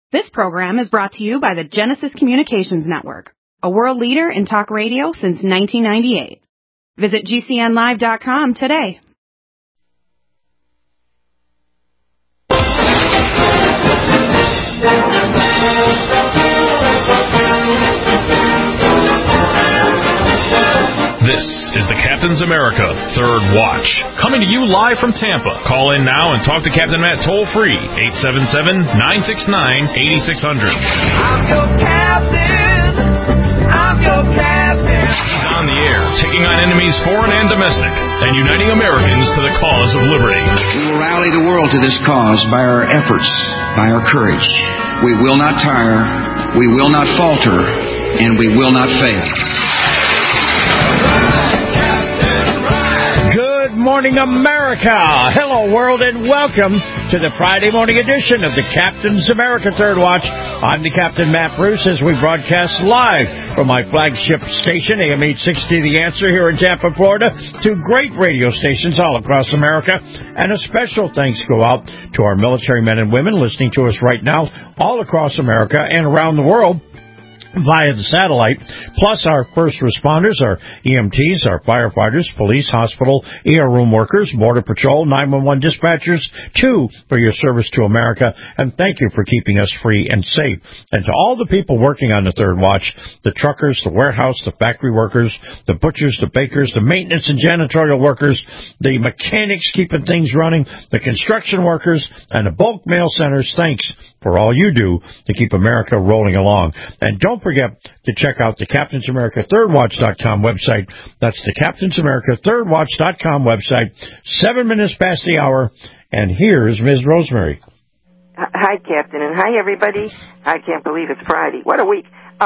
This program is brought to you by the Genesis Communications Network, a world leader in talk radio since 1998. Visit GCNlive.com today. This is the Captain's America Third Watch, coming to you live from Tampa. Call in now and talk to Captain Matt toll-free, 877-969-8600. I'm your captain. I'm your captain. He's on the air, taking on enemies foreign and domestic, and uniting Americans to the cause of liberty. We will rally the world to this cause by our efforts, by our courage. We will not tire, we will not falter, and we will not fail. Good morning, America. Hello, world, and welcome to the Friday morning edition of the Captain's America Third Watch. I'm the Captain, Matt Bruce, as we broadcast live from my flagship station, AM 860 The Answer, here in Tampa, Florida, to great radio stations all across America. And a special thanks go out to our military men and women listening to us right now all across America and around the world via the satellite, plus our first responders, our EMTs, our firefighters, police, hospital, ER room workers, Border Patrol, 911 dispatchers, too, for your service to America, and thank you for keeping us free and safe. And to all the people working on the Third Watch, the truckers, the warehouse, the factory workers, the butchers, the bakers, the maintenance and janitorial workers, the mechanics keeping things running, the construction workers, and the bulk mail centers, thanks for all you do to keep America rolling along. And don't forget to check out the CaptainsAmericaThirdWatch.com website. That's the CaptainsAmericaThirdWatch.com website. 7 minutes past the hour, and here's Ms. Rosemary. Hi, Captain, and hi, everybody. I can't believe it's Friday. What a week.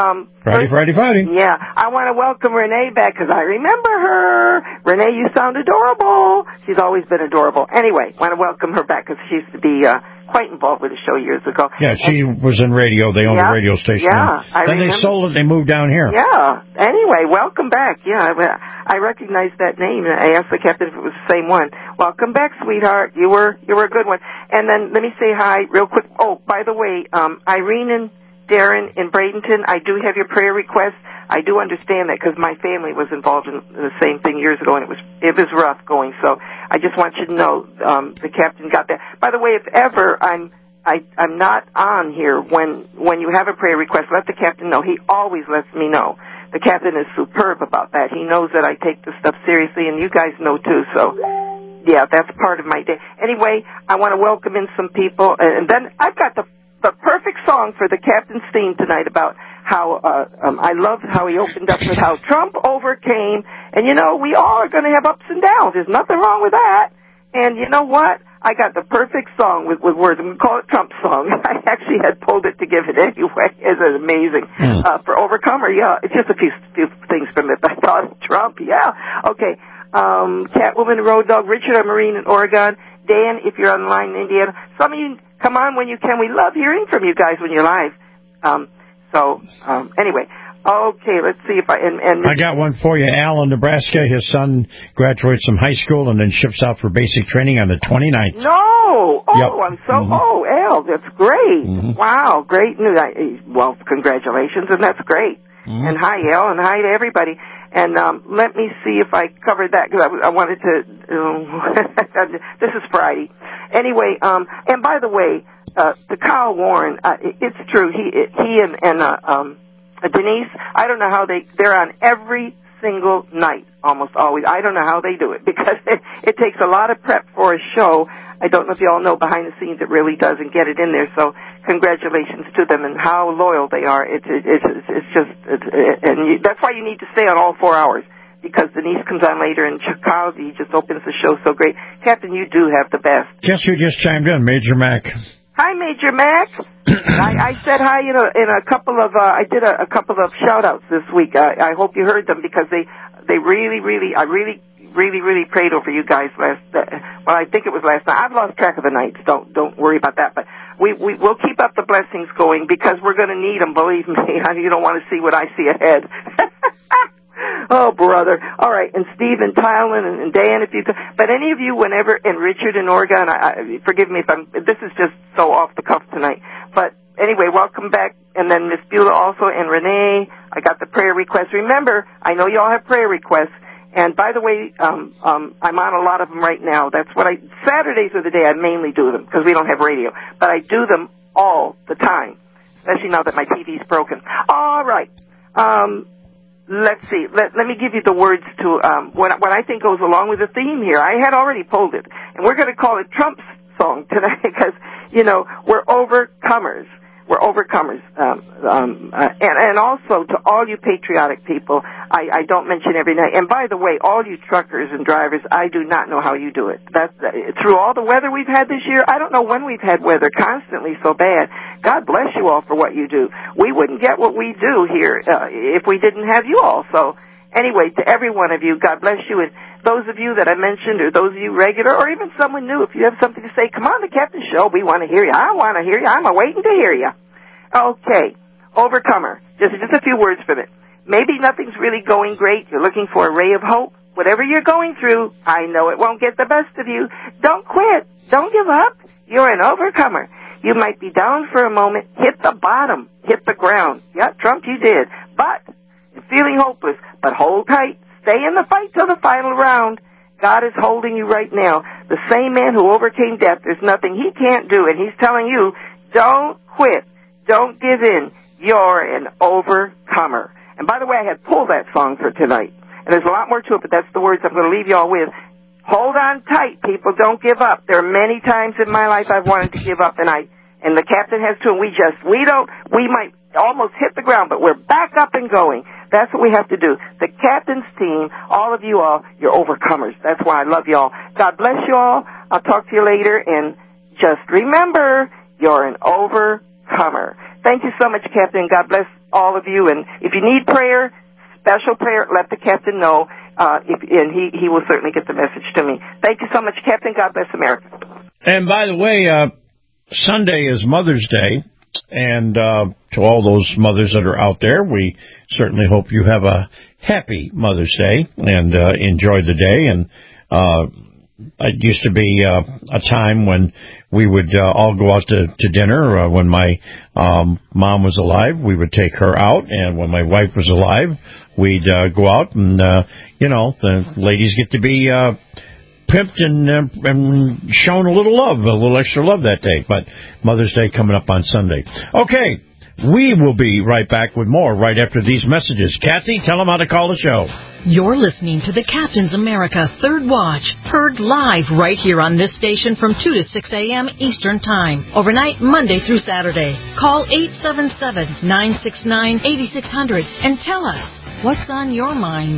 Friday. Yeah, I want to welcome Renee back because I remember her. Renee, you sound adorable. She's always been adorable. Anyway, want to welcome her back because she used to be quite involved with the show years ago. Yeah, she was in radio. They owned a radio station. Yeah, then they sold it. They moved down here. Yeah. Anyway, welcome back. Yeah, I recognize that name. I asked the captain if it was the same one. Welcome back, sweetheart. You were a good one. And then let me say hi real quick. Oh, by the way, Irene and Darren in Bradenton, I do have your prayer request. I do understand that because my family was involved in the same thing years ago, and it was rough going. So I just want you to know the captain got that. By the way, if ever I'm not on here when you have a prayer request, let the captain know. He always lets me know. The captain is superb about that. He knows that I take this stuff seriously, and you guys know too. So yeah, that's part of my day. Anyway, I want to welcome in some people, and then I've got the perfect song for the captain's theme tonight about how I loved how he opened up with how Trump overcame. And, you know, we all are going to have ups and downs. There's nothing wrong with that. And you know what? I got the perfect song with words. I'm going to call it Trump's song. I actually had pulled it to give it anyway. It's amazing. For Overcomer, yeah, it's just a few things from it. I thought Trump, yeah. Okay. Catwoman, Road Dog, Richard, a Marine in Oregon. Dan, if you're online in Indiana. Some of you, come on when you can. We love hearing from you guys when you're live. Anyway, okay, let's see if I got one for you. Al in Nebraska, his son graduates from high school and then ships out for basic training on the 29th. No! Oh, yep. I'm so, Al, that's great. Wow, great news. Well, congratulations, and that's great. And hi, Al, and hi to everybody. And let me see if I covered that, because I wanted to, this is Friday. Anyway, and by the way, to Kyle Warren, it's true, he and Denise, I don't know how they're on every single night, almost always. I don't know how they do it, because it takes a lot of prep for a show. I don't know if you all know behind the scenes it really does, and get it in there. So congratulations to them and how loyal they are. It's just that's why you need to stay on all 4 hours, because Denise comes on later and Chicago, he just opens the show so great. Captain, you do have the best. Guess who just chimed in? Major Mac. Hi, Major Mac. I said hi in a couple of I did a couple of shout outs this week. I hope you heard them, because they really prayed over you guys I think it was last night. I've lost track of the nights. Don't worry about that. But we'll keep up the blessings going, because we're going to need them. Believe me. You don't want to see what I see ahead. Oh, brother. All right. And Steve and Tylen and Dan, but any of you, whenever, and Richard in Oregon, forgive me if this is just so off the cuff tonight, but anyway, welcome back. And then Miss Beulah also, and Renee. I got the prayer requests. Remember, I know you all have prayer requests. And by the way, I'm on a lot of them right now. That's what Saturdays are the day I mainly do them, because we don't have radio. But I do them all the time, especially now that my TV's broken. All right. Let's see. Let me give you the words to what I think goes along with the theme here. I had already pulled it, and we're going to call it Trump's song tonight because, we're overcomers. We're overcomers. And also to all you patriotic people, I don't mention every night. And by the way, all you truckers and drivers, I do not know how you do it. Through all the weather we've had this year, I don't know when we've had weather constantly so bad. God bless you all for what you do. We wouldn't get what we do here if we didn't have you all. So anyway, to every one of you, God bless you. And those of you that I mentioned, or those of you regular, or even someone new, if you have something to say, come on the Captain Show. We want to hear you. I want to hear you. I'm waiting to hear you. Okay, overcomer. Just a few words from it. Maybe nothing's really going great. You're looking for a ray of hope. Whatever you're going through, I know it won't get the best of you. Don't quit. Don't give up. You're an overcomer. You might be down for a moment, hit the bottom, hit the ground. Yeah, Trump, you did. But you're feeling hopeless. But hold tight. Stay in the fight till the final round. God is holding you right now. The same man who overcame death, there's nothing he can't do. And he's telling you, don't quit. Don't give in. You're an overcomer. And by the way, I had pulled that song for tonight. And there's a lot more to it, but that's the words I'm going to leave you all with. Hold on tight, people. Don't give up. There are many times in my life I've wanted to give up, and the captain has too, and we might almost hit the ground, but we're back up and going. That's what we have to do. The captain's team, all of you all, you're overcomers. That's why I love you all. God bless you all. I'll talk to you later, and just remember, you're an overcomer. Thank you so much, Captain. God bless all of you. And if you need prayer, special prayer, let the captain know, and he will certainly get the message to me. Thank you so much, Captain. God bless America. And by the way, Sunday is Mother's Day, and to all those mothers that are out there, we certainly hope you have a happy Mother's Day and enjoy the day. And it used to be a time when we would all go out to dinner. When my mom was alive, we would take her out, and when my wife was alive, we'd go out, and the ladies get to be pimped and shown a little extra love that day. But Mother's Day coming up on Sunday. Okay, we will be right back with more right after these messages. Kathy, tell them how to call the show. You're listening to the Captain's America Third Watch, heard live right here on this station from 2 to 6 a.m. Eastern Time, overnight Monday through Saturday. Call 877-969-8600 and tell us what's on your mind.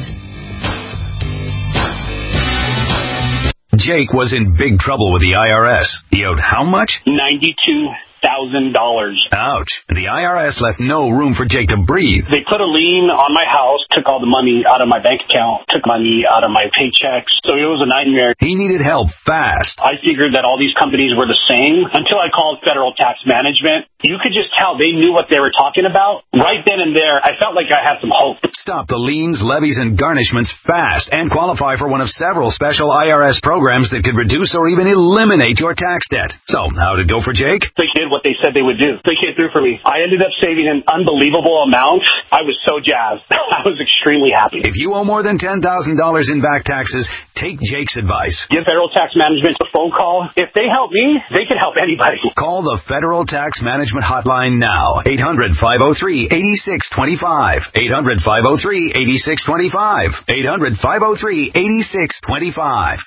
Jake was in big trouble with the IRS. He owed how much? $92,000. Ouch. The IRS left no room for Jake to breathe. They put a lien on my house, took all the money out of my bank account, took money out of my paychecks. So it was a nightmare. He needed help fast. I figured that all these companies were the same until I called Federal Tax Management. You could just tell they knew what they were talking about. Right then and there, I felt like I had some hope. Stop the liens, levies, and garnishments fast and qualify for one of several special IRS programs that could reduce or even eliminate your tax debt. So, how did it go for Jake? They did what they said they would do. They came through for me. I ended up saving an unbelievable amount. I was so jazzed. I was extremely happy. If you owe more than $10,000 in back taxes, take Jake's advice. Give Federal Tax Management a phone call. If they help me, they can help anybody. Call the Federal Tax Management hotline now. 800-503-8625. 800-503-8625. 800-503-8625.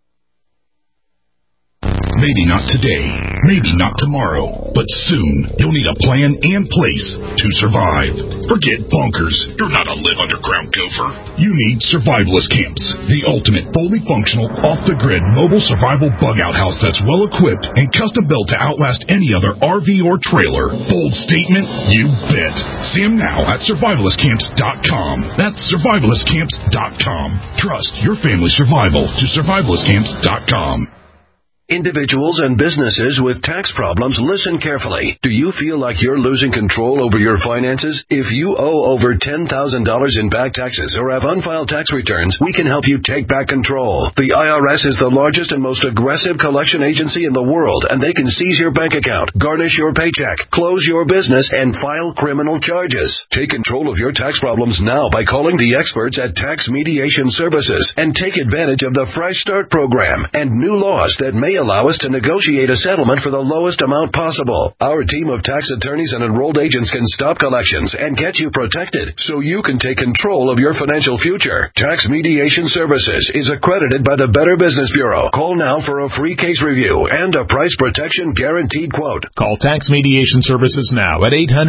Maybe not today, maybe not tomorrow, but soon you'll need a plan and place to survive. Forget bunkers. You're not a live underground gopher. You need survivalist camps, the ultimate fully functional, off-the-grid mobile survival bug-out house that's well-equipped and custom-built to outlast any other RV or trailer. Bold statement? You bet. See them now at survivalistcamps.com. That's survivalistcamps.com. Trust your family's survival to survivalistcamps.com. Individuals and businesses with tax problems, listen carefully. Do you feel like you're losing control over your finances? If you owe over $10,000 in back taxes or have unfiled tax returns, we can help you take back control. The IRS is the largest and most aggressive collection agency in the world, and they can seize your bank account, garnish your paycheck, close your business, and file criminal charges. Take control of your tax problems now by calling the experts at Tax Mediation Services and take advantage of the Fresh Start program and new laws that may allow us to negotiate a settlement for the lowest amount possible. Our team of tax attorneys and enrolled agents can stop collections and get you protected so you can take control of your financial future. Tax Mediation Services is accredited by the Better Business Bureau. Call now for a free case review and a price protection guaranteed quote. Call Tax Mediation Services now at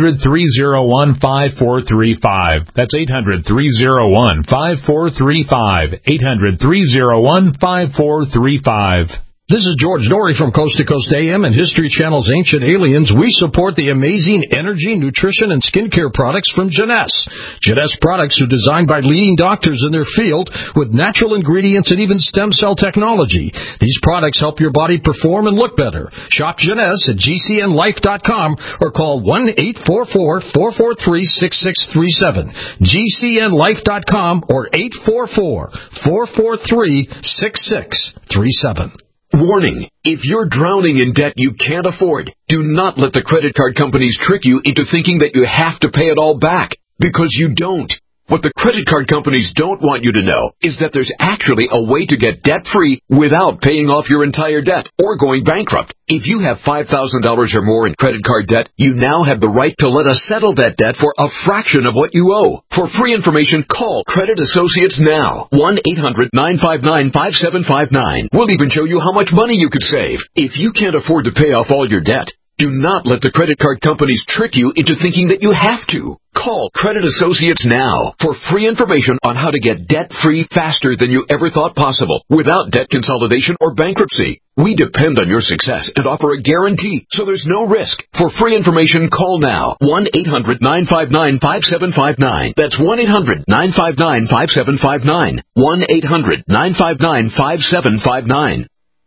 800-301-5435. That's 800-301-5435. 800-301-5435. This is George Norrie from Coast to Coast AM and History Channel's Ancient Aliens. We support the amazing energy, nutrition, and skincare products from Jeunesse. Jeunesse products are designed by leading doctors in their field with natural ingredients and even stem cell technology. These products help your body perform and look better. Shop Jeunesse at GCNlife.com or call 1-844-443-6637. GCNlife.com or 844-443-6637. Warning, if you're drowning in debt you can't afford, do not let the credit card companies trick you into thinking that you have to pay it all back, because you don't. What the credit card companies don't want you to know is that there's actually a way to get debt-free without paying off your entire debt or going bankrupt. If you have $5,000 or more in credit card debt, you now have the right to let us settle that debt for a fraction of what you owe. For free information, call Credit Associates now. 1-800-959-5759. We'll even show you how much money you could save. If you can't afford to pay off all your debt, do not let the credit card companies trick you into thinking that you have to. Call Credit Associates now for free information on how to get debt-free faster than you ever thought possible without debt consolidation or bankruptcy. We depend on your success and offer a guarantee, so there's no risk. For free information, call now. 1-800-959-5759. That's 1-800-959-5759. 1-800-959-5759.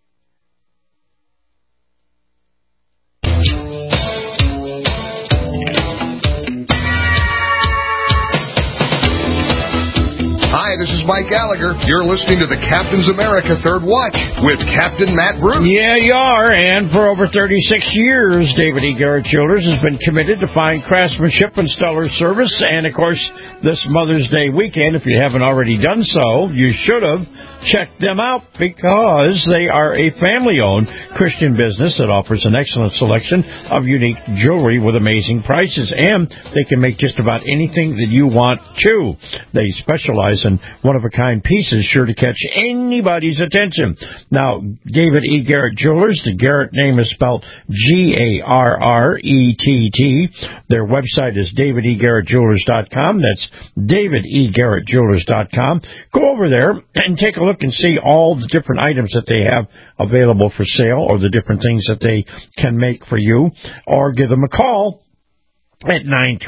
Hi, this is Mike Gallagher. You're listening to the Captain's America Third Watch with Captain Matt Bruce. Yeah, you are. And for over 36 years, David E. Garrett Jewelers has been committed to fine craftsmanship and stellar service. And, of course, this Mother's Day weekend, if you haven't already done so, you should have checked them out because they are a family-owned Christian business that offers an excellent selection of unique jewelry with amazing prices. And they can make just about anything that you want to. They specialize in one-of-a-kind pieces sure to catch anybody's attention. Now, David E. Garrett Jewelers, the Garrett name is spelled G-A-R-R-E-T-T. Their website is davidegarrettjewelers.com. That's davidegarrettjewelers.com. Go over there and take a look and see all the different items that they have available for sale or the different things that they can make for you, or give them a call at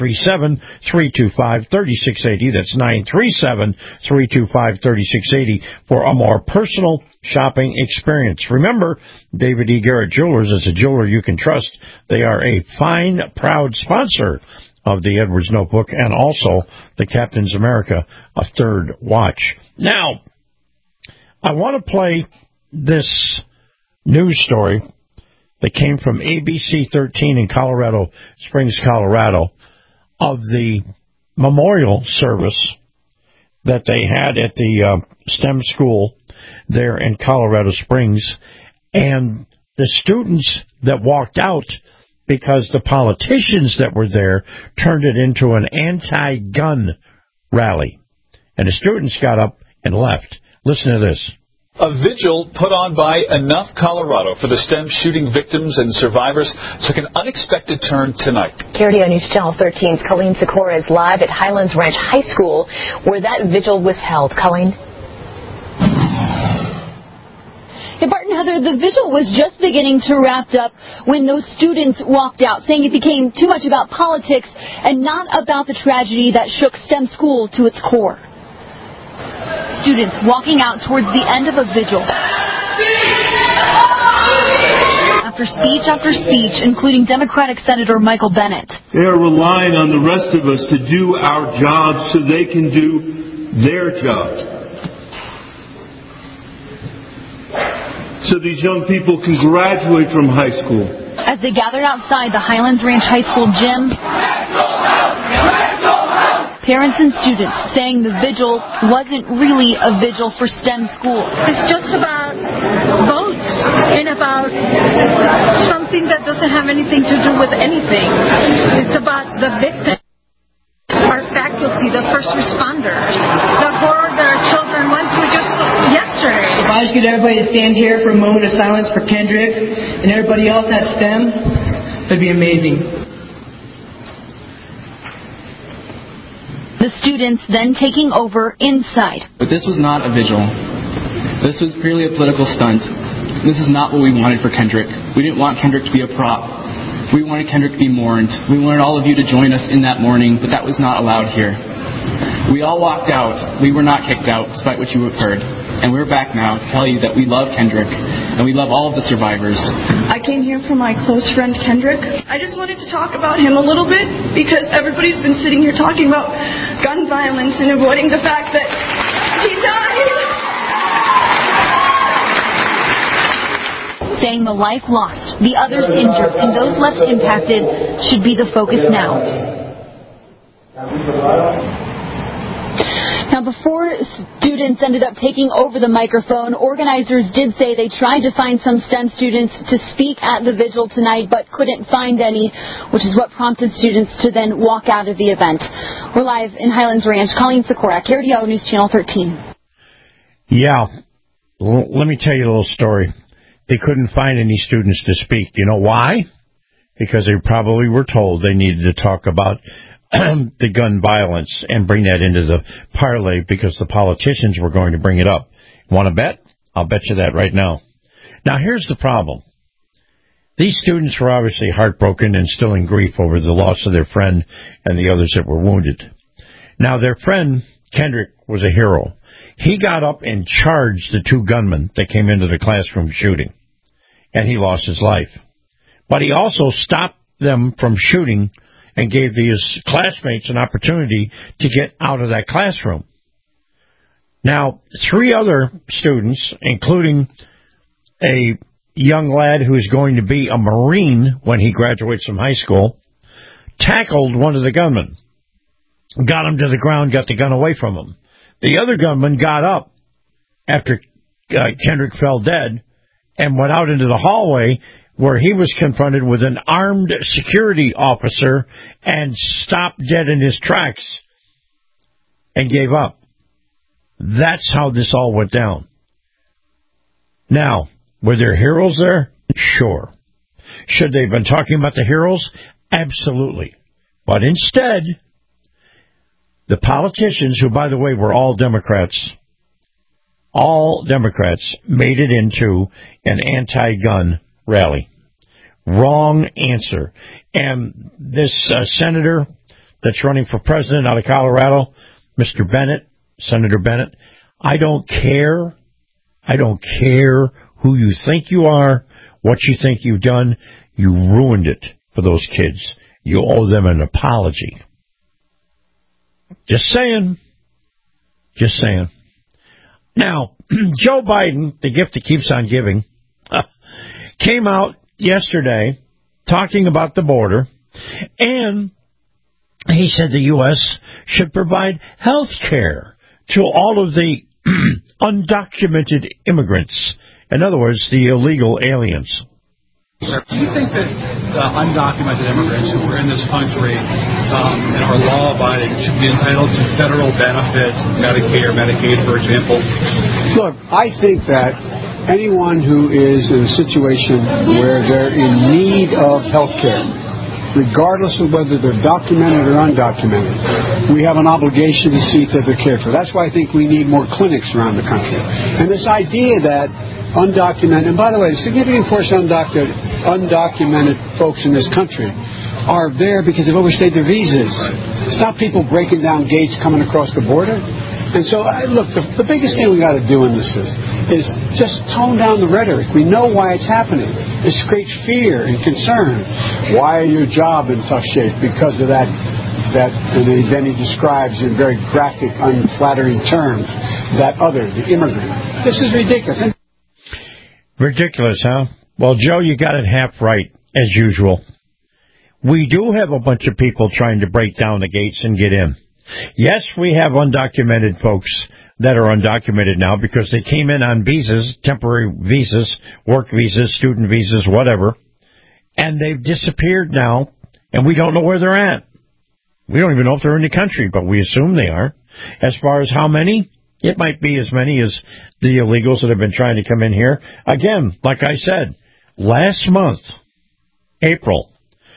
937-325-3680. That's 937-325-3680 for a more personal shopping experience. Remember, David E. Garrett Jewelers is a jeweler you can trust. They are a fine, proud sponsor of the Edwards Notebook and also the Captain's America, a Third Watch. Now, I want to play this news story that came from ABC 13 in Colorado Springs, Colorado, of the memorial service that they had at the STEM school there in Colorado Springs, and the students that walked out because the politicians that were there turned it into an anti-gun rally. And the students got up and left. Listen to this. A vigil put on by Enough Colorado for the STEM shooting victims and survivors took an unexpected turn tonight. KRDO News Channel 13's Colleen Sikora is live at Highlands Ranch High School where that vigil was held. Colleen? Yeah, Barton, Heather, the vigil was just beginning to wrap up when those students walked out, saying it became too much about politics and not about the tragedy that shook STEM school to its core. Students walking out towards the end of a vigil. after speech after speech, including Democratic Senator Michael Bennet. They are relying on the rest of us to do our jobs so they can do their jobs. So these young people can graduate from high school. As they gathered outside the Highlands Ranch High School gym, parents and students saying the vigil wasn't really a vigil for STEM school. It's just about votes and about something that doesn't have anything to do with anything. It's about the victims, our faculty, the first responders, the horror that our children went through just yesterday. If I just get everybody to stand here for a moment of silence for Kendrick and everybody else at STEM, that'd be amazing. The students then taking over inside. But this was not a vigil. This was purely a political stunt. This is not what we wanted for Kendrick. We didn't want Kendrick to be a prop. We wanted Kendrick to be mourned. We wanted all of you to join us in that mourning, but that was not allowed here. We all walked out. We were not kicked out, despite what you have heard. And we're back now to tell you that we love Kendrick, and we love all of the survivors. I came here for my close friend Kendrick. I just wanted to talk about him a little bit, because everybody's been sitting here talking about gun violence and avoiding the fact that he died. Saying the life lost, the others injured, and those less impacted should be the focus now. Now, before students ended up taking over the microphone, organizers did say they tried to find some STEM students to speak at the vigil tonight, but couldn't find any, which is what prompted students to then walk out of the event. We're live in Highlands Ranch. Colleen Sikora, KRDO News Channel 13. Yeah. Let me tell you a little story. They couldn't find any students to speak. You know why? Because they probably were told they needed to talk about the gun violence and bring that into the parlay because the politicians were going to bring it up. Want to bet? I'll bet you that right now. Now, here's the problem. These students were obviously heartbroken and still in grief over the loss of their friend and the others that were wounded. Now, their friend, Kendrick, was a hero. He got up and charged the two gunmen that came into the classroom shooting, and he lost his life. But he also stopped them from shooting and gave his classmates an opportunity to get out of that classroom. Now, 3 other students, including a young lad who is going to be a Marine when he graduates from high school, tackled one of the gunmen, got him to the ground, got the gun away from him. The other gunman got up after Kendrick fell dead and went out into the hallway where he was confronted with an armed security officer and stopped dead in his tracks and gave up. That's how this all went down. Now, were there heroes there? Sure. Should they have been talking about the heroes? Absolutely. But instead, the politicians, who, by the way, were all Democrats, made it into an anti-gun rally. Wrong answer. And this senator that's running for president out of Colorado, Mr. Bennet, Senator Bennet, I don't care who you think you are, what you think you've done. You ruined it for those kids. You owe them an apology. Just saying. Now, Joe Biden, the gift that keeps on giving, came out yesterday talking about the border, and he said the U.S. should provide health care to all of the undocumented immigrants. In other words, the illegal aliens. Do you think that undocumented immigrants who are in this country and are law-abiding should be entitled to federal benefits, Medicare, Medicaid, for example? Look, I think that anyone who is in a situation where they're in need of health care, regardless of whether they're documented or undocumented, we have an obligation to see that they're cared for. That's why I think we need more clinics around the country. And this idea that undocumented, and by the way, a significant portion of undocumented folks in this country are there because they've overstayed their visas. It's not people breaking down gates coming across the border. And so, look, the biggest thing we got to do in this is just tone down the rhetoric. We know why it's happening. This creates fear and concern. Why are your job in tough shape? Because of that, and then he describes in very graphic, unflattering terms, that other, the immigrant. This is ridiculous. Ridiculous, huh? Well, Joe, you got it half right, as usual. We do have a bunch of people trying to break down the gates and get in. Yes, we have undocumented folks that are undocumented now because they came in on visas, temporary visas, work visas, student visas, whatever, and they've disappeared now, and we don't know where they're at. We don't even know if they're in the country, but we assume they are. As far as how many, it might be as many as the illegals that have been trying to come in here. Again, like I said, last month, April,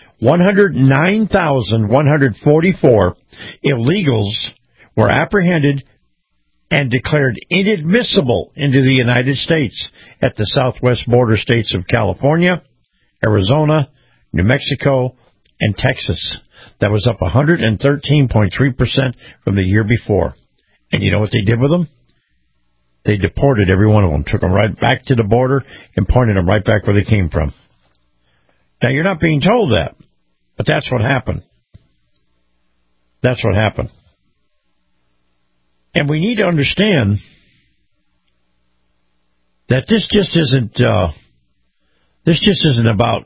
109,144 illegals were apprehended and declared inadmissible into the United States at the southwest border states of California, Arizona, New Mexico, and Texas. That was up 113.3% from the year before. And you know what they did with them? They deported every one of them, took them right back to the border and pointed them right back where they came from. Now, you're not being told that, but that's what happened. That's what happened. And we need to understand that this just isn't about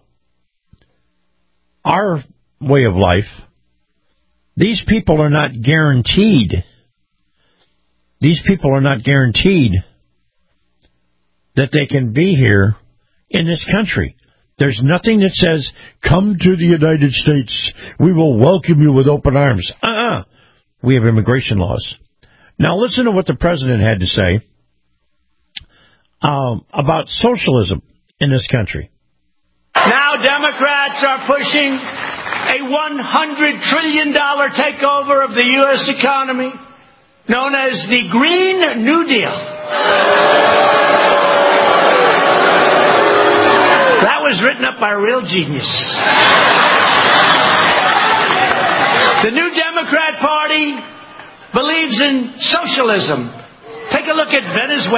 our way of life. These people are not guaranteed. These people are not guaranteed that they can be here in this country. There's nothing that says, come to the United States. We will welcome you with open arms. We have immigration laws. Now listen to what the president had to say about socialism in this country. Now Democrats are pushing a $100 trillion takeover of the U.S. economy, known as the Green New Deal. That was written up by a real genius. The New Democrat Party believes in socialism. Take a look at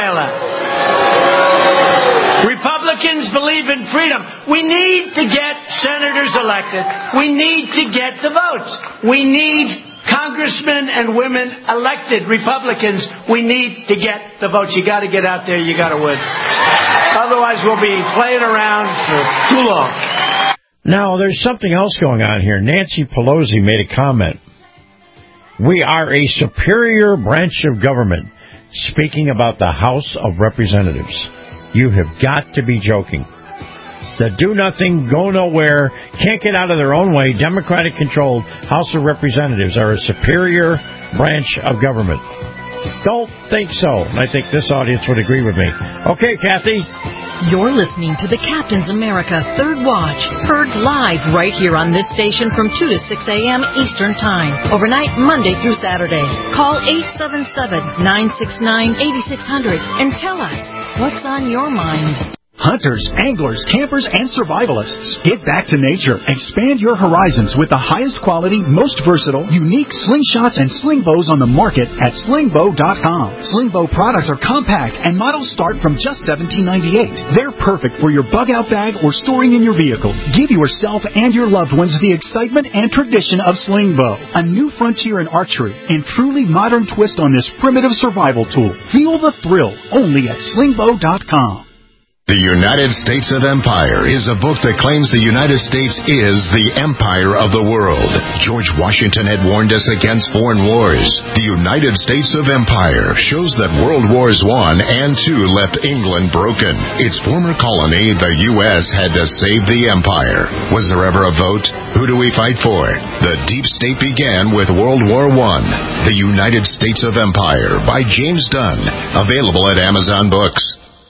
Venezuela. Republicans believe in freedom. We need to get senators elected. We need to get the votes. We need congressmen and women elected. Republicans, we need to get the votes. You got to get out there. You got to win. Otherwise, we'll be playing around for too long. Now, there's something else going on here. Nancy Pelosi made a comment. We are a superior branch of government, speaking about the House of Representatives. You have got to be joking. The do-nothing, go-nowhere, can't get out of their own way, Democratic-controlled House of Representatives are a superior branch of government. Don't think so. And I think this audience would agree with me. Okay, Kathy. You're listening to the Captain's America Third Watch, heard live right here on this station from 2 to 6 a.m. Eastern Time, overnight Monday through Saturday. Call 877-969-8600 and tell us what's on your mind. Hunters, anglers, campers, and survivalists. Get back to nature. Expand your horizons with the highest quality, most versatile, unique slingshots and sling bows on the market at slingbow.com. Slingbow products are compact and models start from just $17.98. They're perfect for your bug-out bag or storing in your vehicle. Give yourself and your loved ones the excitement and tradition of Slingbow, a new frontier in archery and truly modern twist on this primitive survival tool. Feel the thrill only at slingbow.com. The United States of Empire is a book that claims the United States is the empire of the world. George Washington had warned us against foreign wars. The United States of Empire shows that World Wars I and II left England broken. Its former colony, the U.S., had to save the empire. Was there ever a vote? Who do we fight for? The deep state began with World War I. The United States of Empire by James Dunn. Available at Amazon Books.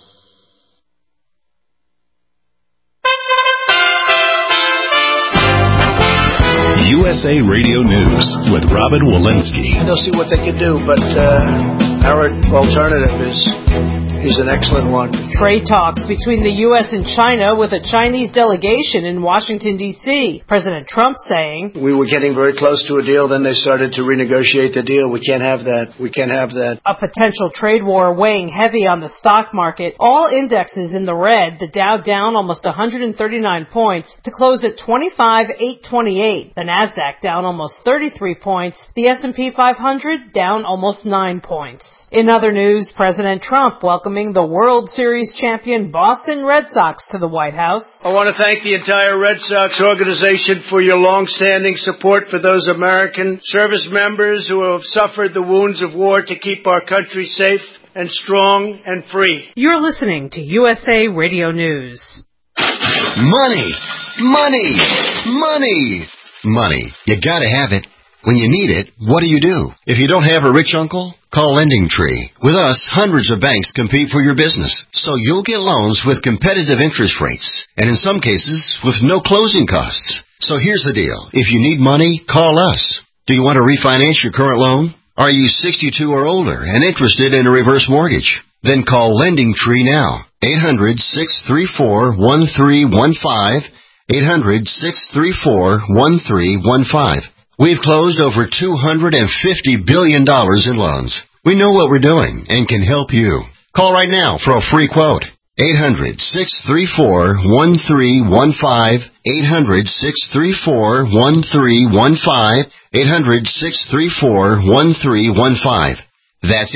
USA Radio News with Robin Walensky. They'll see what they can do, but our alternative is is an excellent one. Trade talks between the U.S. and China with a Chinese delegation in Washington, D.C. President Trump saying, we were getting very close to a deal, then they started to renegotiate the deal. We can't have that. We can't have that. A potential trade war weighing heavy on the stock market. All indexes in the red, the Dow down almost 139 points to close at 25,828. The NASDAQ down almost 33 points. The S&P 500 down almost 9 points. In other news, President Trump welcoming the World Series champion Boston Red Sox to the White House. I want to thank the entire Red Sox organization for your long-standing support for those American service members who have suffered the wounds of war to keep our country safe and strong and free. You're listening to USA Radio News. Money, money, money, money. You gotta have it. When you need it, what do? If you don't have a rich uncle, call LendingTree. With us, hundreds of banks compete for your business, so you'll get loans with competitive interest rates, and in some cases, with no closing costs. So here's the deal. If you need money, call us. Do you want to refinance your current loan? Are you 62 or older and interested in a reverse mortgage? Then call LendingTree now. 800-634-1315. 800-634-1315. We've closed over $250 billion in loans. We know what we're doing and can help you. Call right now for a free quote. 800-634-1315. 800-634-1315. 800-634-1315. That's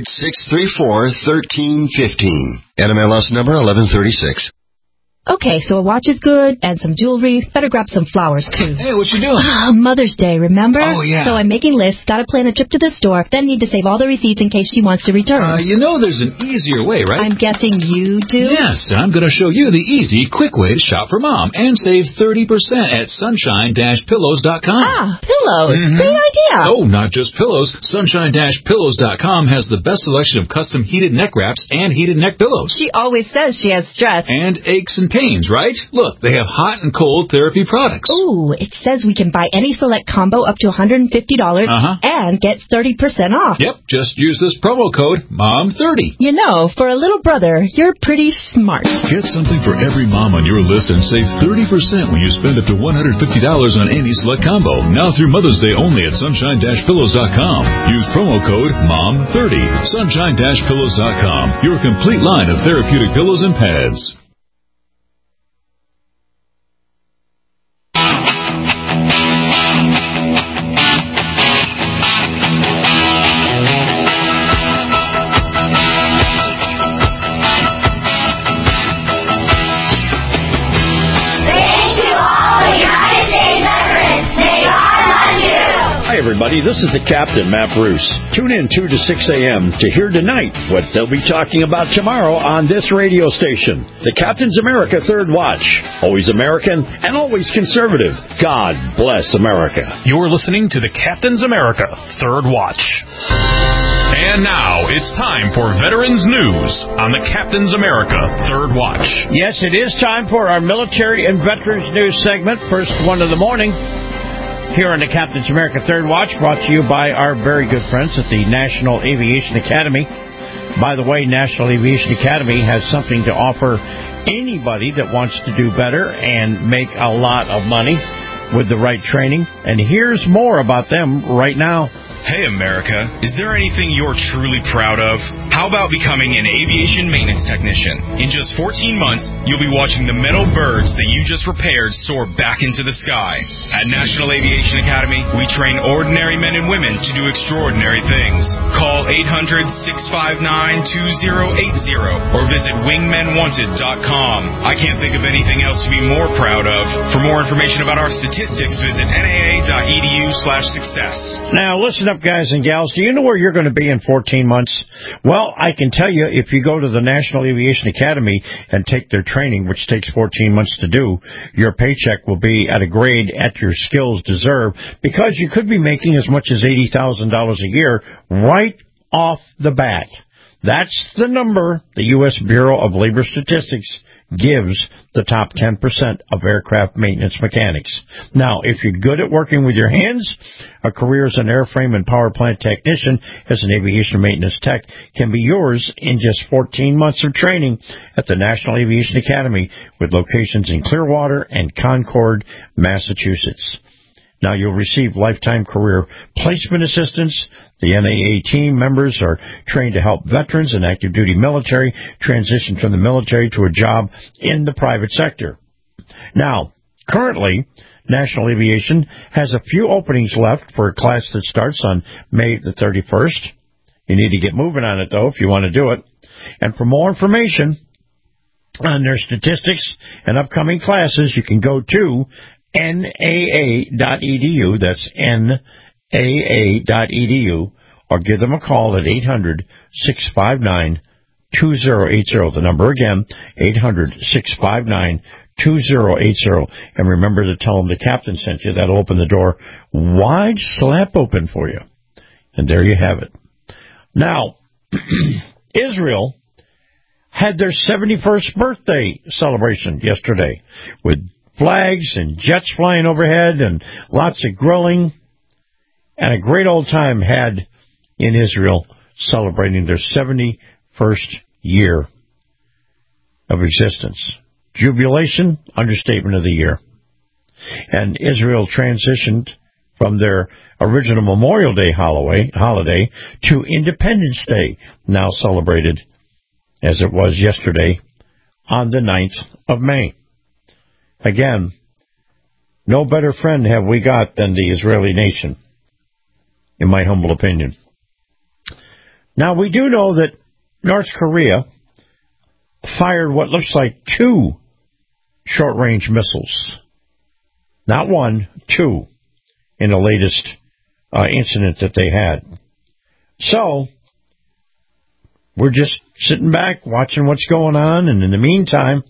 800-634-1315. NMLS number 1136. Okay, so a watch is good, and some jewelry. Better grab some flowers, too. Hey, what you doing? Mother's Day, remember? Oh, yeah. So I'm making lists, gotta plan a trip to the store, then need to save all the receipts in case she wants to return. There's an easier way, right? I'm guessing you do? Yes, I'm going to show you the easy, quick way to shop for Mom and save 30% at sunshine-pillows.com. Ah, pillows. Mm-hmm. Great idea. Oh, not just pillows. Sunshine-pillows.com has the best selection of custom heated neck wraps and heated neck pillows. She always says she has stress. And aches and pains, right? Look, they have hot and cold therapy products. Ooh, it says we can buy any select combo up to $150 and get 30% off. Yep, just use this promo code MOM30. You know, for a little brother, you're pretty smart. Get something for every mom on your list and save 30% when you spend up to $150 on any select combo. Now through Mother's Day only at sunshine-pillows.com. Use promo code MOM30. Sunshine-pillows.com. Your complete line of therapeutic pillows and pads. Everybody, this is the Captain, Matt Bruce. Tune in 2 to 6 a.m. to hear tonight what they'll be talking about tomorrow on this radio station. The Captain's America Third Watch. Always American and always conservative. God bless America. You're listening to the Captain's America Third Watch. And now it's time for Veterans News on the Captain's America Third Watch. Yes, it is time for our Military and Veterans News segment. First one of the morning. Here on the Captain's America Third Watch, brought to you by our very good friends at the National Aviation Academy. By the way, National Aviation Academy has something to offer anybody that wants to do better and make a lot of money with the right training. And here's more about them right now. Hey, America, is there anything you're truly proud of? How about becoming an aviation maintenance technician? In just 14 months, you'll be watching the metal birds that you just repaired soar back into the sky. At National Aviation Academy, we train ordinary men and women to do extraordinary things. Call 800-659-2080 or visit wingmenwanted.com. I can't think of anything else to be more proud of. For more information about our statistics, visit naa.edu/success. Now, listen up, guys and gals. Do you know where you're going to be in 14 months? Well, I can tell you, if you go to the National Aviation Academy and take their training, which takes 14 months to do, your paycheck will be at a grade at your skills deserve, because you could be making as much as $80,000 a year right off the bat. That's the number the U.S. Bureau of Labor Statistics gives the top 10% of aircraft maintenance mechanics. Now, if you're good at working with your hands, a career as an airframe and power plant technician as an aviation maintenance tech can be yours in just 14 months of training at the National Aviation Academy with locations in Clearwater and Concord, Massachusetts. Now, you'll receive lifetime career placement assistance. The NAA team members are trained to help veterans and active duty military transition from the military to a job in the private sector. Now, currently, National Aviation has a few openings left for a class that starts on May the 31st. You need to get moving on it, though, if you want to do it. And for more information on their statistics and upcoming classes, you can go to NAA.edu, that's NAA.edu, or give them a call at 800-659-2080. The number again, 800-659-2080. And remember to tell them the captain sent you. That'll open the door wide slap open for you. And there you have it. Now, Israel had their 71st birthday celebration yesterday with flags and jets flying overhead and lots of grilling, and a great old time had in Israel celebrating their 71st year of existence. Jubilation, understatement of the year. And Israel transitioned from their original Memorial Day holiday to Independence Day, now celebrated as it was yesterday on the 9th of May. Again, no better friend have we got than the Israeli nation, in my humble opinion. Now, we do know that North Korea fired what looks like 2 short-range missiles. Not 1, 2, in the latest incident that they had. So, we're just sitting back, watching what's going on, and in the meantime,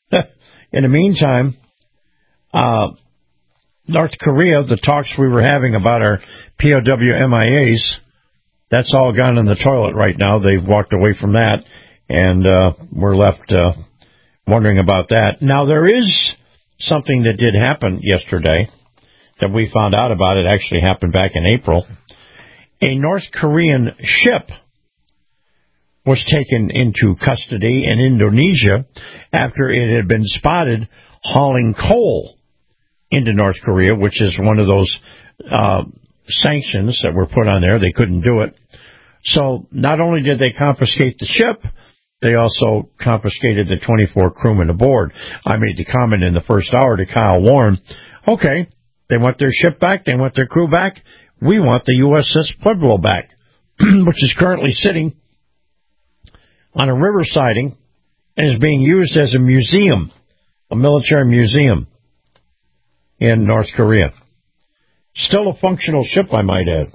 North Korea, the talks we were having about our POW MIAs, that's all gone in the toilet right now. They've walked away from that, and we're left wondering about that. Now, there is something that did happen yesterday that we found out about. It actually happened back in April. A North Korean ship was taken into custody in Indonesia after it had been spotted hauling coal into North Korea, which is one of those sanctions that were put on there. They couldn't do it. So not only did they confiscate the ship, they also confiscated the 24 crewmen aboard. I made the comment in the first hour to Kyle Warren, okay, they want their ship back, they want their crew back, we want the USS Pueblo back, which is currently sitting on a river siding and is being used as a museum, a military museum in North Korea. Still a functional ship, I might add.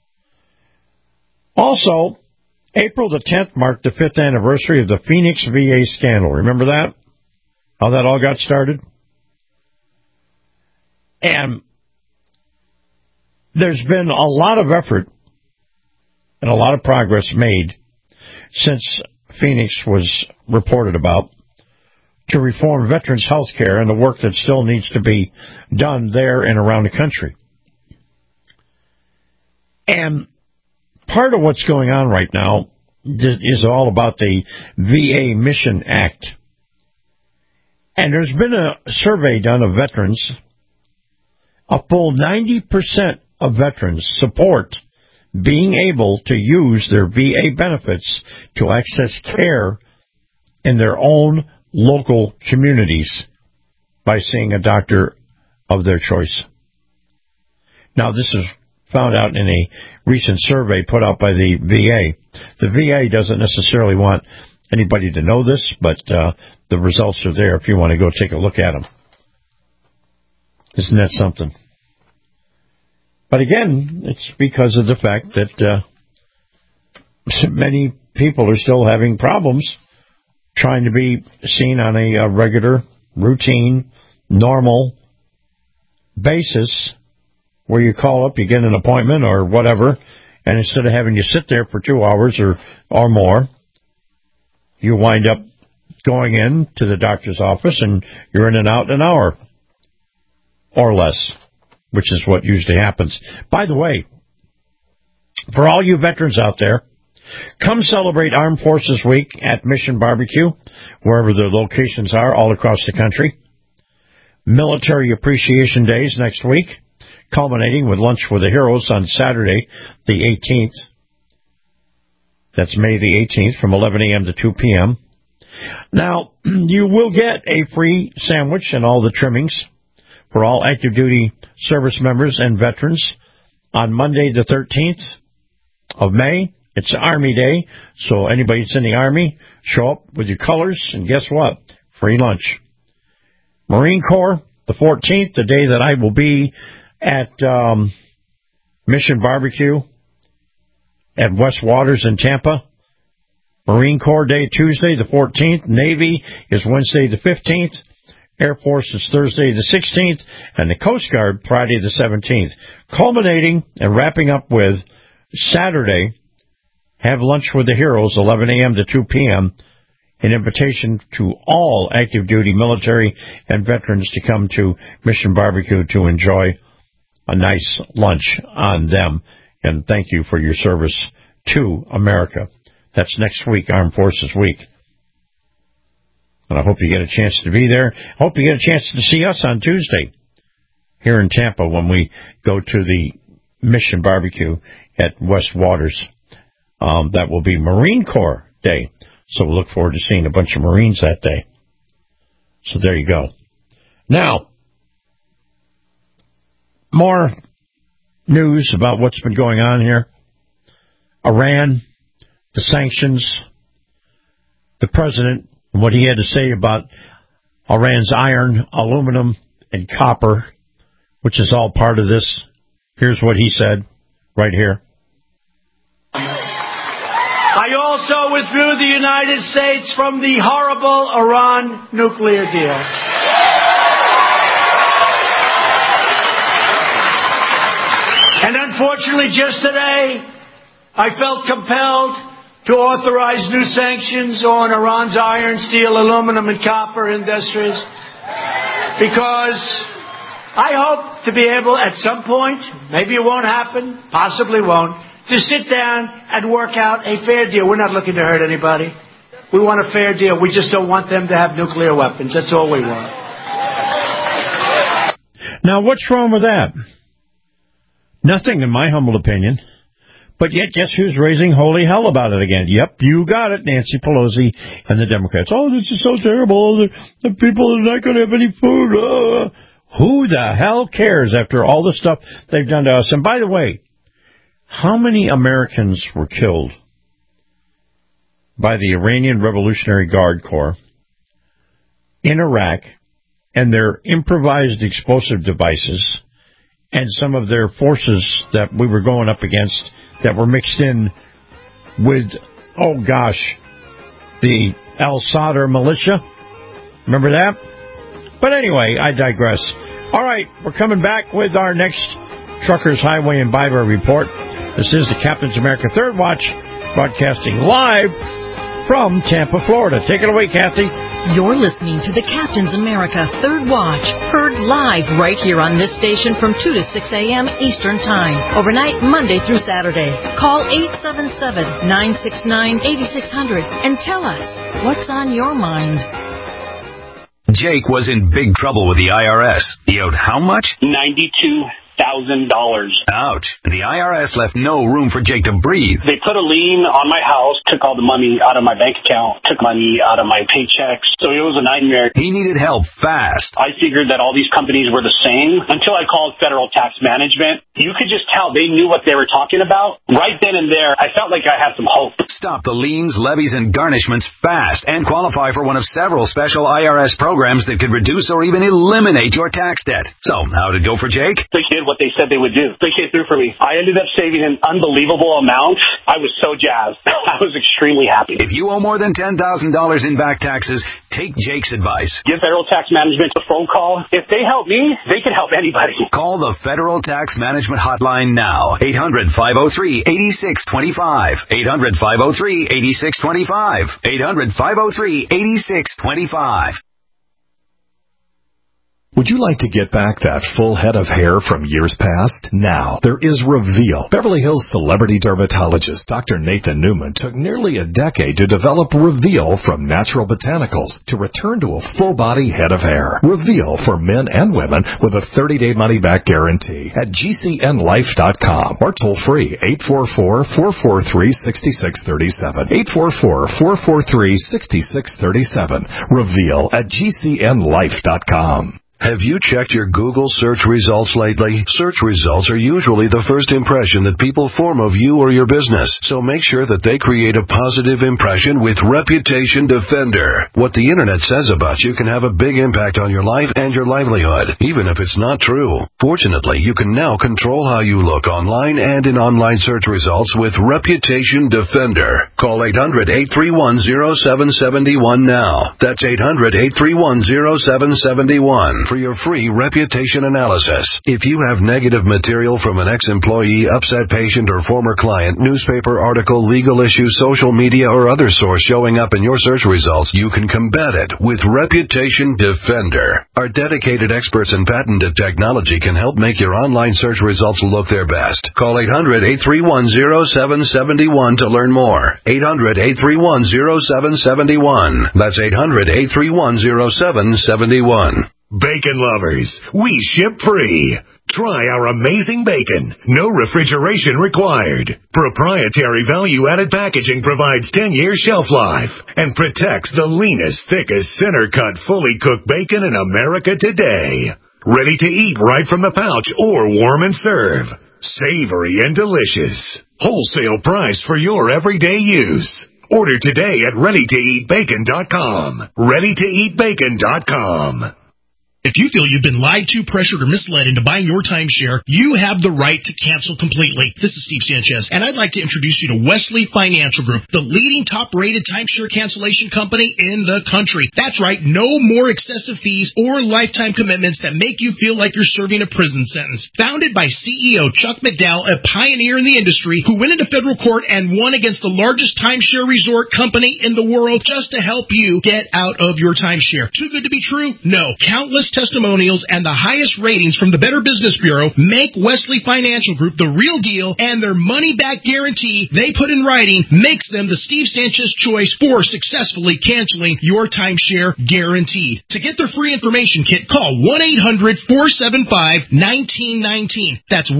Also, April the 10th marked the 5th anniversary of the Phoenix VA scandal. Remember that? How that all got started? And there's been a lot of effort and a lot of progress made since Phoenix was reported about to reform veterans' health care and the work that still needs to be done there and around the country. And part of what's going on right now is all about the VA Mission Act. And there's been a survey done of veterans. A full 90% of veterans support being able to use their VA benefits to access care in their own local communities by seeing a doctor of their choice. Now, this is found out in a recent survey put out by the VA. The VA doesn't necessarily want anybody to know this, but the results are there if you want to go take a look at them. Isn't that something? But again, it's because of the fact that many people are still having problems trying to be seen on a regular, routine, normal basis where you call up, you get an appointment or whatever, and instead of having you sit there for 2 hours or more, you wind up going in to the doctor's office and you're in and out in an hour or less, which is what usually happens. By the way, for all you veterans out there, come celebrate Armed Forces Week at Mission Barbecue, wherever their locations are all across the country. Military Appreciation Days next week, culminating with Lunch with the Heroes on Saturday, the 18th. That's May the 18th from 11 a.m. to 2 p.m. Now, you will get a free sandwich and all the trimmings for all active duty service members and veterans on Monday the 13th of May. It's Army Day, so anybody that's in the Army, show up with your colors, and guess what? Free lunch. Marine Corps, the 14th, the day that I will be at Mission Barbecue at West Waters in Tampa. Marine Corps Day, Tuesday, the 14th. Navy is Wednesday, the 15th. Air Force is Thursday, the 16th. And the Coast Guard, Friday, the 17th. Culminating and wrapping up with Saturday, have Lunch with the Heroes, 11 a.m. to 2 p.m., an invitation to all active duty military and veterans to come to Mission Barbecue to enjoy a nice lunch on them. And thank you for your service to America. That's next week, Armed Forces Week. And I hope you get a chance to be there. I hope you get a chance to see us on Tuesday here in Tampa when we go to the Mission Barbecue at West Waters. That will be Marine Corps Day. So we'll look forward to seeing a bunch of Marines that day. So there you go. Now, more news about what's been going on here. Iran, the sanctions, the president, and what he had to say about Iran's iron, aluminum, and copper, which is all part of this. Here's what he said right here. I also withdrew the United States from the horrible Iran nuclear deal. And unfortunately, just today, I felt compelled to authorize new sanctions on Iran's iron, steel, aluminum, and copper industries because I hope to be able at some point, maybe it won't happen, possibly won't, to sit down and work out a fair deal. We're not looking to hurt anybody. We want a fair deal. We just don't want them to have nuclear weapons. That's all we want. Now, what's wrong with that? Nothing, in my humble opinion. But yet, guess who's raising holy hell about it again? Yep, you got it, Nancy Pelosi and the Democrats. Oh, this is so terrible. The people are not going to have any food. Who the hell cares after all the stuff they've done to us? And by the way, how many Americans were killed by the Iranian Revolutionary Guard Corps in Iraq and their improvised explosive devices and some of their forces that we were going up against that were mixed in with, oh gosh, the al-Sadr militia? Remember that? But anyway, I digress. All right, we're coming back with our next Truckers, Highway, and Byway report. This is the Captain's America Third Watch, broadcasting live from Tampa, Florida. Take it away, Kathy. You're listening to the Captain's America Third Watch, heard live right here on this station from 2 to 6 a.m. Eastern Time, overnight Monday through Saturday. Call 877-969-8600 and tell us what's on your mind. Jake was in big trouble with the IRS. He owed how much? $92,000. Ouch. The IRS left no room for Jake to breathe. They put a lien on my house, took all the money out of my bank account, took money out of my paychecks. So it was a nightmare. He needed help fast. I figured that all these companies were the same until I called Federal Tax Management. You could just tell they knew what they were talking about. Right then and there, I felt like I had some hope. Stop the liens, levies, and garnishments fast and qualify for one of several special IRS programs that could reduce or even eliminate your tax debt. So, how'd it go for Jake? The kid did what they said they would do. They came through for me. I ended up saving an unbelievable amount. I was so jazzed. I was extremely happy. If you owe more than $10,000 in back taxes, take Jake's advice. Give Federal Tax Management a phone call. If they help me, they can help anybody. Call the Federal Tax Management Hotline now. 800-503-8625. 800-503-8625. 800-503-8625. Would you like to get back that full head of hair from years past? Now, there is Reveal. Beverly Hills celebrity dermatologist Dr. Nathan Newman took nearly a decade to develop Reveal from natural botanicals to return to a full-body head of hair. Reveal for men and women with a 30-day money-back guarantee at GCNlife.com or toll-free 844-443-6637. 844-443-6637. Reveal at GCNlife.com. Have you checked your Google search results lately? Search results are usually the first impression that people form of you or your business, so make sure that they create a positive impression with Reputation Defender. What the internet says about you can have a big impact on your life and your livelihood, even if it's not true. Fortunately, you can now control how you look online and in online search results with Reputation Defender. Call 800-831-0771 now. That's 800-831-0771. For your free reputation analysis. If you have negative material from an ex-employee, upset patient, or former client, newspaper article, legal issue, social media, or other source showing up in your search results, you can combat it with Reputation Defender. Our dedicated experts in patented technology can help make your online search results look their best. Call 800-831-0771 to learn more. 800-831-0771. That's 800-831-0771. Bacon lovers, we ship free. Try our amazing bacon. No refrigeration required. Proprietary value-added packaging provides 10-year shelf life and protects the leanest, thickest, center-cut, fully cooked bacon in America today. Ready to eat right from the pouch or warm and serve. Savory and delicious. Wholesale price for your everyday use. Order today at ReadyToEatBacon.com. ReadyToEatBacon.com. If you feel you've been lied to, pressured, or misled into buying your timeshare, you have the right to cancel completely. This is Steve Sanchez, and I'd like to introduce you to Wesley Financial Group, the leading top-rated timeshare cancellation company in the country. That's right, no more excessive fees or lifetime commitments that make you feel like you're serving a prison sentence. Founded by CEO Chuck McDowell, a pioneer in the industry who went into federal court and won against the largest timeshare resort company in the world just to help you get out of your timeshare. Too good to be true? No. Countless testimonials and the highest ratings from the Better Business Bureau make Wesley Financial Group the real deal, and their money-back guarantee they put in writing makes them the Steve Sanchez choice for successfully canceling your timeshare guaranteed. To get their free information kit, call 1-800-475-1919. That's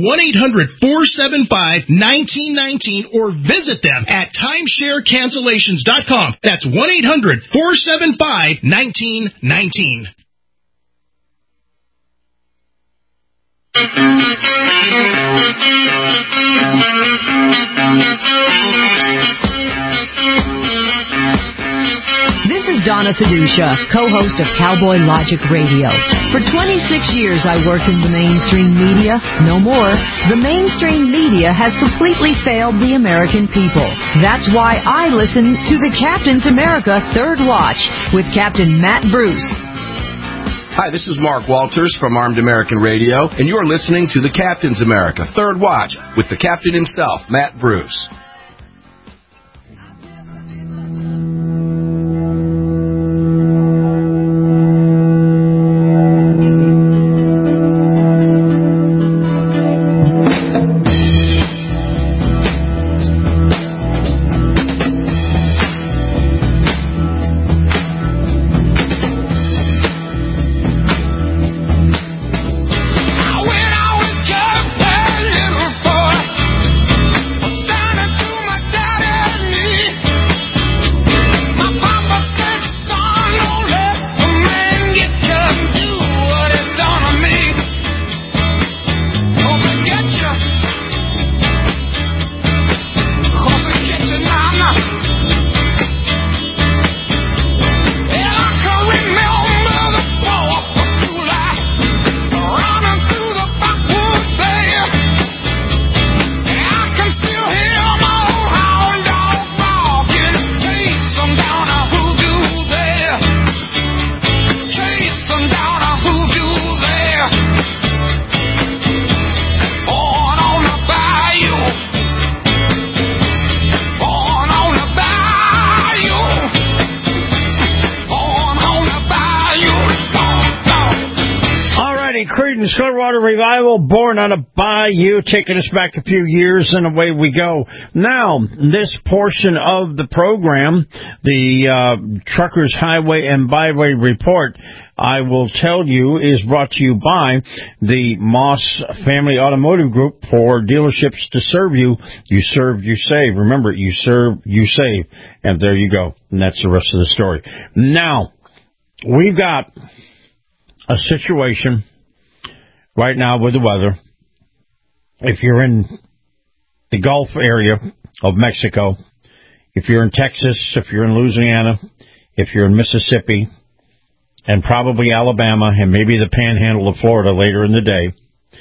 1-800-475-1919, or visit them at timesharecancellations.com. That's 1-800-475-1919. This is Donna Fiducia, co-host of Cowboy Logic Radio. For 26 years I worked in the mainstream media. No more. The mainstream media has completely failed the American people. That's why I listen to the Captain's America Third Watch with Captain Matt Bruce. Hi, this is Mark Walters from Armed American Radio, and you're listening to the Captain's America Third Watch with the captain himself, Matt Bruce. Standing Creedence Clearwater Revival, Born on a Bayou, taking us back a few years, and away we go. Now, this portion of the program, the Truckers Highway and Byway Report, I will tell you, is brought to you by the Moss Family Automotive Group. For dealerships to serve you. You serve, you save. Remember, you serve, you save. And there you go. And that's the rest of the story. Now, we've got a situation right now with the weather. If you're in the Gulf area of Mexico, if you're in Texas, if you're in Louisiana, if you're in Mississippi, and probably Alabama, and maybe the panhandle of Florida later in the day,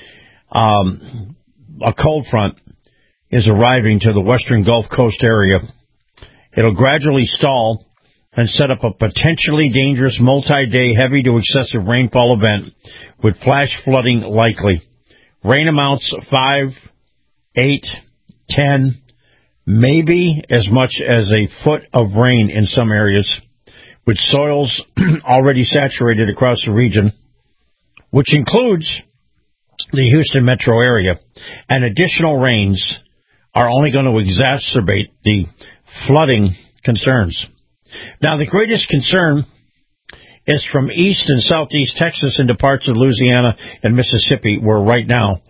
a cold front is arriving to the western Gulf Coast area. It'll gradually stall and set up a potentially dangerous multi-day heavy to excessive rainfall event with flash flooding likely. Rain amounts 5, 8, 10, maybe as much as a foot of rain in some areas, with soils already saturated across the region, which includes the Houston metro area. And additional rains are only going to exacerbate the flooding concerns. Now, the greatest concern is from east and southeast Texas into parts of Louisiana and Mississippi, where right now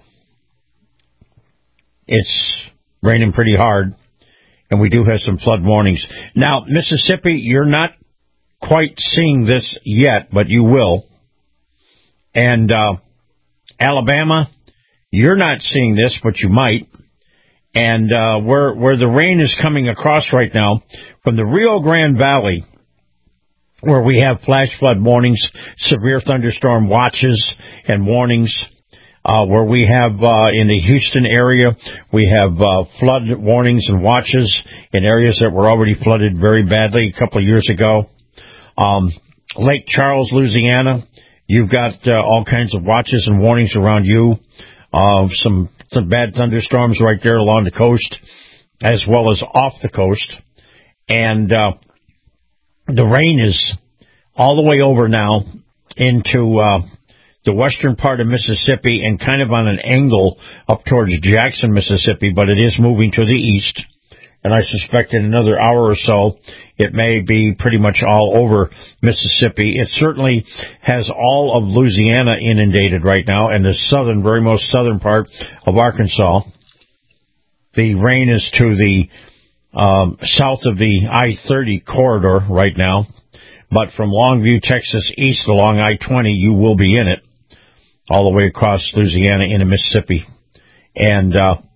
it's raining pretty hard, and we do have some flood warnings. Now, Mississippi, you're not quite seeing this yet, but you will. And Alabama, you're not seeing this, but you might. And where the rain is coming across right now, from the Rio Grande Valley, where we have flash flood warnings, severe thunderstorm watches and warnings, where we have in the Houston area, we have flood warnings and watches in areas that were already flooded very badly a couple of years ago. Lake Charles, Louisiana, you've got all kinds of watches and warnings around you. Some bad thunderstorms right there along the coast, as well as off the coast. And the rain is all the way over now into the western part of Mississippi and kind of on an angle up towards Jackson, Mississippi, but it is moving to the east. And I suspect in another hour or so, it may be pretty much all over Mississippi. It certainly has all of Louisiana inundated right now, and the southern, very most southern part of Arkansas. The rain is to the south of the I-30 corridor right now, but from Longview, Texas, east along I-20, you will be in it, all the way across Louisiana into Mississippi. And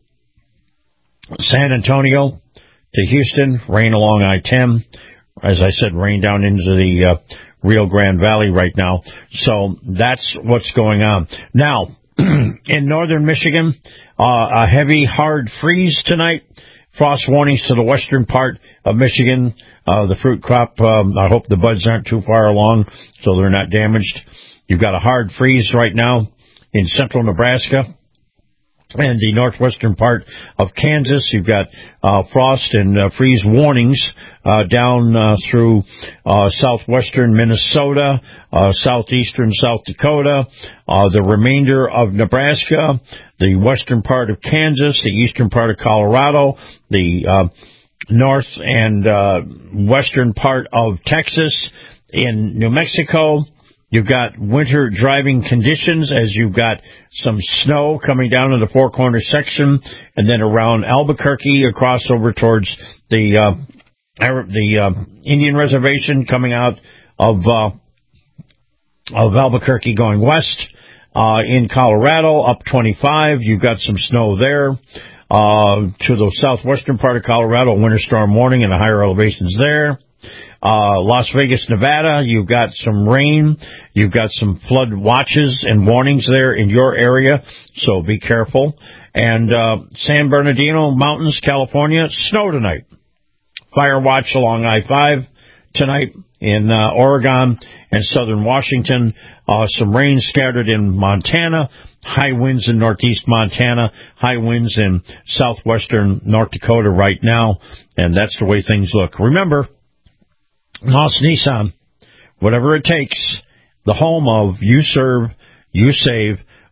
San Antonio to Houston, rain along I-10. As I said, rain down into the Rio Grande Valley right now. So that's what's going on. Now, in northern Michigan, a heavy, hard freeze tonight. Frost warnings to the western part of Michigan. The fruit crop, I hope the buds aren't too far along so they're not damaged. You've got a hard freeze right now in central Nebraska and the northwestern part of Kansas. You've got frost and freeze warnings down through southwestern Minnesota, southeastern South Dakota, the remainder of Nebraska, the western part of Kansas, the eastern part of Colorado, the north and western part of Texas. In New Mexico, you've got winter driving conditions as you've got some snow coming down in the Four Corners section, and then around Albuquerque across over towards the Indian Reservation coming out of Albuquerque going west. In Colorado, up 25, you've got some snow there. To the southwestern part of Colorado, winter storm warning and the higher elevations there. Las Vegas, Nevada, you've got some rain. You've got some flood watches and warnings there in your area, so be careful. And San Bernardino Mountains, California, snow tonight. Fire watch along I-5 tonight in Oregon and southern Washington. Some rain scattered in Montana. High winds in northeast Montana. High winds in southwestern North Dakota right now. And that's the way things look. Remember, Moss Nissan, whatever it takes, the home of you serve, you save,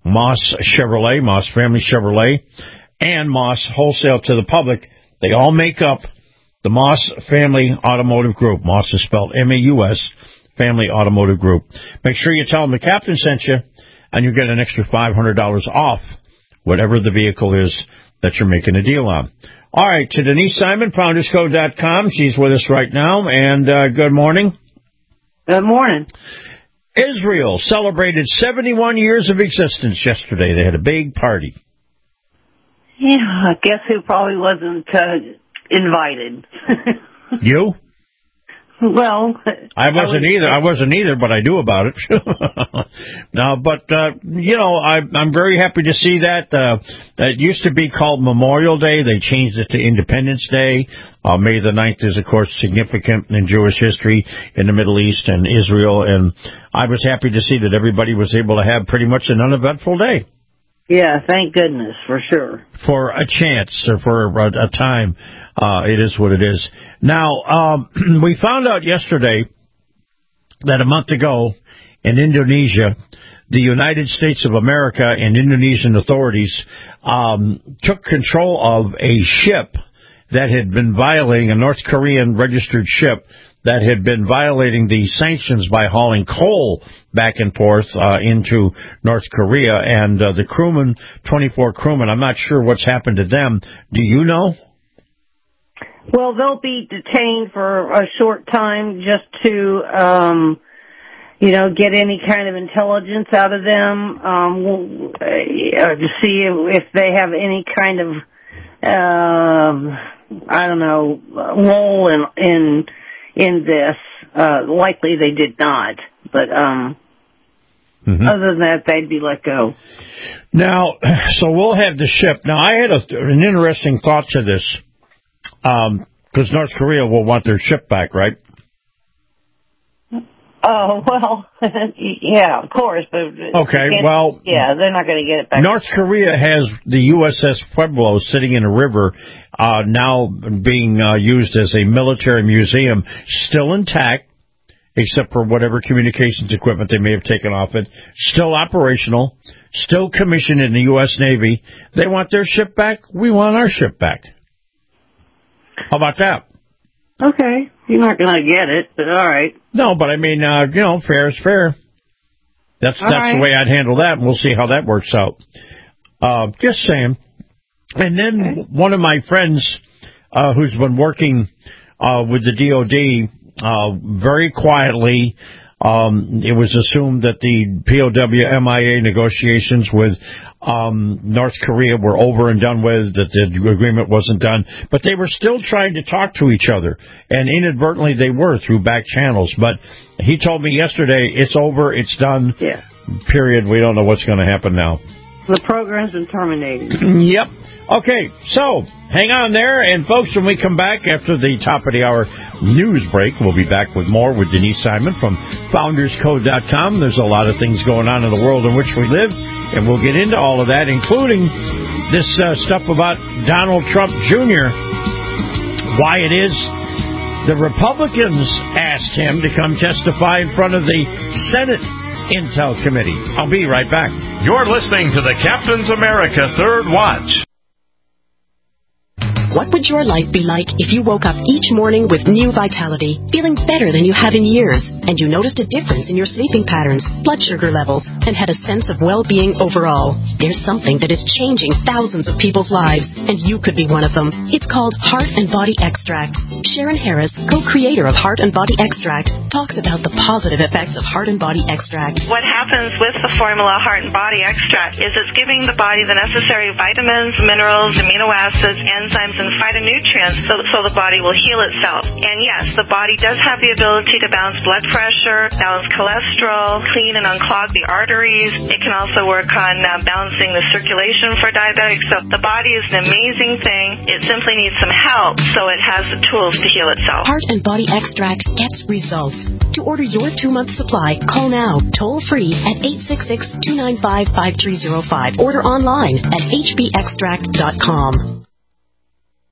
Moss Chevrolet, Moss Family Chevrolet, and Moss Wholesale to the Public. They all make up the Moss Family Automotive Group. Moss is spelled M-A-U-S, Family Automotive Group. Make sure you tell them the captain sent you, and you get an extra $500 off whatever the vehicle is that you're making a deal on. All right, to Denise Simon, FoundersCode.com. She's with us right now, and good morning. Good morning. Israel celebrated 71 years of existence yesterday. They had a big party. Yeah, I guess who probably wasn't invited. You? Well, I wasn't either, but I knew about it. No, but I'm very happy to see that. It used to be called Memorial Day. They changed it to Independence Day. May the 9th is, of course, significant in Jewish history in the Middle East and Israel, and I was happy to see that everybody was able to have pretty much an uneventful day. Yeah, thank goodness, for sure. For a chance, or for a time, it is what it is. Now, we found out yesterday that a month ago in Indonesia, the United States of America and Indonesian authorities took control of a ship that had been violating, a North Korean registered ship that had been violating the sanctions by hauling coal back and forth into North Korea. And the crewmen, 24 crewmen, I'm not sure what's happened to them. Do you know? Well, they'll be detained for a short time just to, get any kind of intelligence out of them, to see if they have any kind of, role in this. Likely they did not, but other than that, they'd be let go. Now, so we'll have the ship. Now, I had an interesting thought to this, because North Korea will want their ship back, right? Oh, well, yeah, of course. But okay, well... Yeah, they're not going to get it back. North Korea has the USS Pueblo sitting in a river, now being used as a military museum, still intact, except for whatever communications equipment they may have taken off it, still operational, still commissioned in the U.S. Navy. They want their ship back. We want our ship back. How about that? Okay. You're not going to get it, but all right. No, but I mean, fair is fair. That's right. The way I'd handle that, and we'll see how that works out. Just saying. And then one of my friends who's been working with the DOD very quietly, it was assumed that the POW-MIA negotiations with North Korea were over and done with, that the agreement wasn't done, but they were still trying to talk to each other, and inadvertently they were through back channels. But he told me yesterday, it's over, it's done, period. We don't know what's going to happen now. The program's been terminated. Yep. Okay, so hang on there, and folks, when we come back after the top of the hour news break, we'll be back with more with Denise Simon from FoundersCode.com. There's a lot of things going on in the world in which we live, and we'll get into all of that, including this stuff about Donald Trump Jr., why it is the Republicans asked him to come testify in front of the Senate Intel Committee. I'll be right back. You're listening to the Captain's America Third Watch. What would your life be like if you woke up each morning with new vitality, feeling better than you have in years, and you noticed a difference in your sleeping patterns, blood sugar levels, and had a sense of well-being overall? There's something that is changing thousands of people's lives, and you could be one of them. It's called Heart and Body Extract. Sharon Harris, co-creator of Heart and Body Extract, talks about the positive effects of Heart and Body Extract. What happens with the formula Heart and Body Extract is it's giving the body the necessary vitamins, minerals, amino acids, enzymes, and phytonutrients so the body will heal itself. And yes, the body does have the ability to balance blood pressure, balance cholesterol, clean and unclog the arteries. It can also work on balancing the circulation for diabetics. So the body is an amazing thing. It simply needs some help so it has the tools to heal itself. Heart and Body Extract gets results. To order your 2-month supply, call now, toll free at 866-295-5305. Order online at hbextract.com.